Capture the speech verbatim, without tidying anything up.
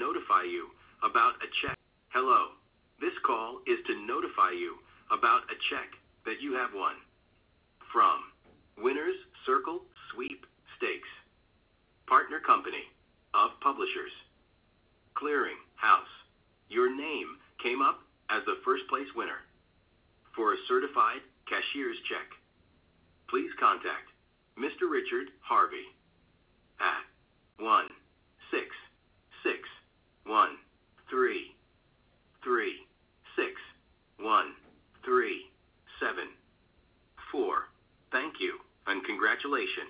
notify you about a check. Hello. This call is to notify you about a check that you have won from Winners Circle Sweep Stakes, partner company of publishers, Clearing House. Your name came up as the first place winner for a certified cashier's check. Please contact Mister Richard Harvey at one six six one three three six one three seven four. Thank you and congratulations.